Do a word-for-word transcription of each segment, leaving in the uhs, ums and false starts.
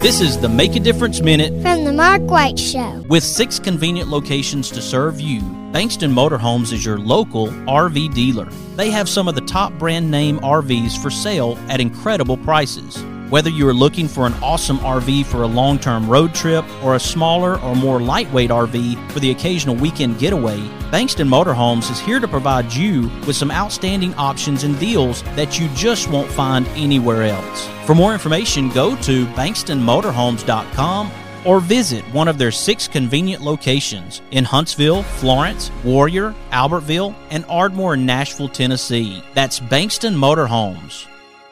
This is the Make a Difference Minute from the Mark White Show. With six convenient locations to serve you, Bankston Motorhomes is your local R V dealer. They have some of the top brand name R Vs for sale at incredible prices. Whether you are looking for an awesome R V for a long-term road trip or a smaller or more lightweight R V for the occasional weekend getaway, Bankston Motorhomes is here to provide you with some outstanding options and deals that you just won't find anywhere else. For more information, go to bankston motorhomes dot com or visit one of their six convenient locations in Huntsville, Florence, Warrior, Albertville, and Ardmore in Nashville, Tennessee. That's Bankston Motorhomes.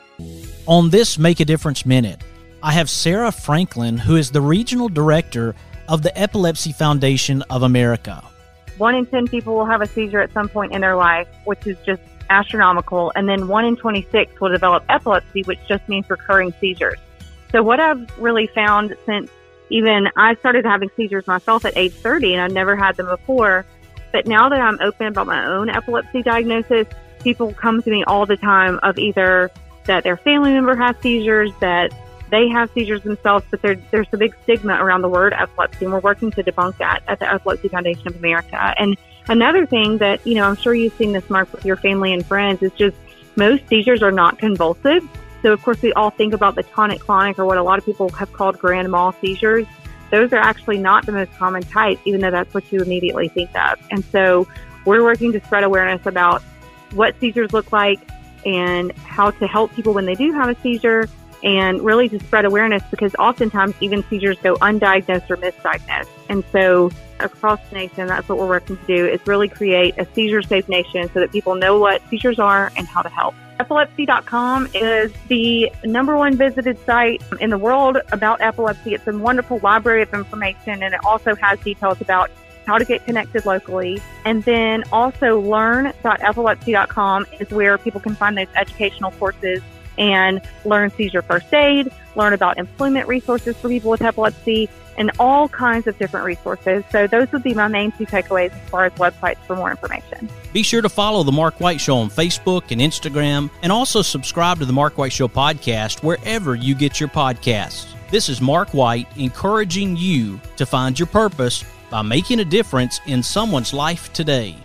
On this Make a Difference Minute, I have Sarah Franklin, who is the Regional Director of the Epilepsy Foundation of America. One in ten people will have a seizure at some point in their life, which is just astronomical. And then one in twenty-six will develop epilepsy, which just means recurring seizures. So what I've really found since even I started having seizures myself at age thirty, and I've never had them before, but now that I'm open about my own epilepsy diagnosis, people come to me all the time of either that their family member has seizures, that they have seizures themselves, but there, there's a big stigma around the word epilepsy, and we're working to debunk that at the Epilepsy Foundation of America. And another thing that, you know, I'm sure you've seen this, Mark, with your family and friends, is just most seizures are not convulsive. So, of course, we all think about the tonic-clonic, or what a lot of people have called grand mal seizures. Those are actually not the most common type, even though that's what you immediately think of. And so we're working to spread awareness about what seizures look like and how to help people when they do have a seizure, and really to spread awareness, because oftentimes even seizures go undiagnosed or misdiagnosed. And so across the nation, that's what we're working to do, is really create a seizure-safe nation so that people know what seizures are and how to help. Epilepsy dot com is the number one visited site in the world about epilepsy. It's a wonderful library of information, and it also has details about how to get connected locally. And then also learn dot epilepsy dot com is where people can find those educational courses and learn seizure first aid, learn about employment resources for people with epilepsy, and all kinds of different resources. So those would be my main two takeaways as far as websites for more information. Be sure to follow The Mark White Show on Facebook and Instagram, and also subscribe to The Mark White Show podcast wherever you get your podcasts. This is Mark White, encouraging you to find your purpose by making a difference in someone's life today.